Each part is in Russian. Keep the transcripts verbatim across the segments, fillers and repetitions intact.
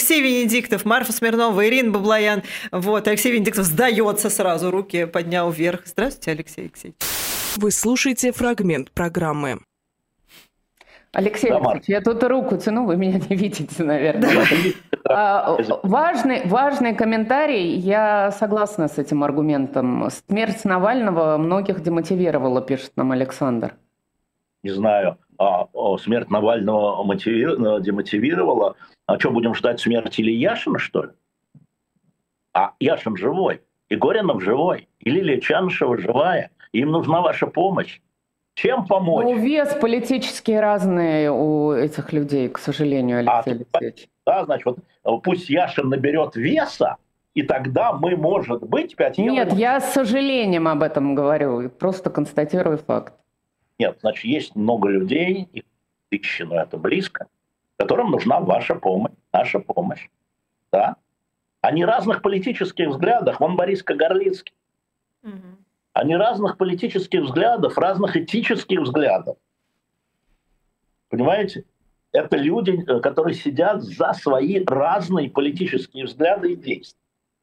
Алексей Венедиктов, Марфа Смирнова, Ирина Баблоян. Вот, Алексей Венедиктов сдается сразу, руки поднял вверх. Здравствуйте, Алексей Алексеевич. Вы слушаете фрагмент программы. Алексей да, Алексеевич, я тут руку тяну, вы меня не видите, наверное. Да. Важный, важный комментарий. Я согласна с этим аргументом. Смерть Навального многих демотивировала, пишет нам Александр. Не знаю, а, смерть Навального мотиви... демотивировала. А что, будем ждать смерти Ильяшина, что ли? А Яшин живой, и Горинов живой, и Лилия Чанышева живая. Им нужна ваша помощь. Чем помочь? Ну, вес политически разный у этих людей, к сожалению, Алексей а, Алексеевич. Да, значит, вот пусть Яшин наберет веса, и тогда мы, может быть, пять евро... Нет, я с сожалением об этом говорю, просто констатирую факт. Нет, значит, есть много людей, их тысячи, но это близко, которым нужна ваша помощь, наша помощь. Да? Они разных политических взглядов. Вон Борис Кагарлицкий. Угу. Они разных политических взглядов, разных этических взглядов. Понимаете? Это люди, которые сидят за свои разные политические взгляды и действия.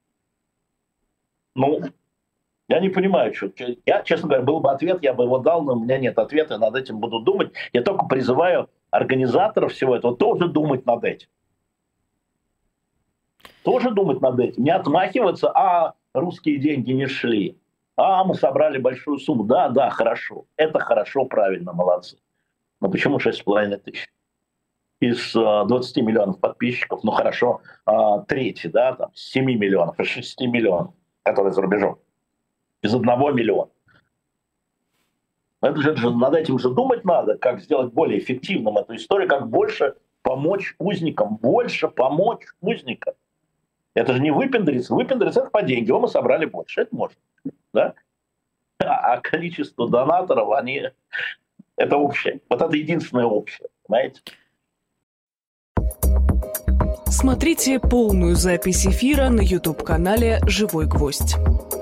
Ну, я не понимаю, что... Я, честно говоря, был бы ответ, я бы его дал, но у меня нет ответа, я над этим буду думать. Я только призываю организаторов всего этого тоже думать над этим. Тоже думать над этим. Не отмахиваться, а русские деньги не шли. А, мы собрали большую сумму. Да, да, хорошо. Это хорошо, правильно, молодцы. Но почему шесть с половиной тысяч? Из двадцати миллионов подписчиков, ну хорошо, трети, да, там, с семи миллионов, из шести миллионов, которые за рубежом. Из одного миллиона. Это же, над этим же думать надо, как сделать более эффективным эту историю, как больше помочь узникам, больше помочь узникам. Это же не выпендриться. Выпендриться — это по деньги. О, мы собрали больше. Это можно. Да? А количество донаторов, они... это общее. Вот это единственное общее. Понимаете? Смотрите полную запись эфира на YouTube-канале «Живой гвоздь».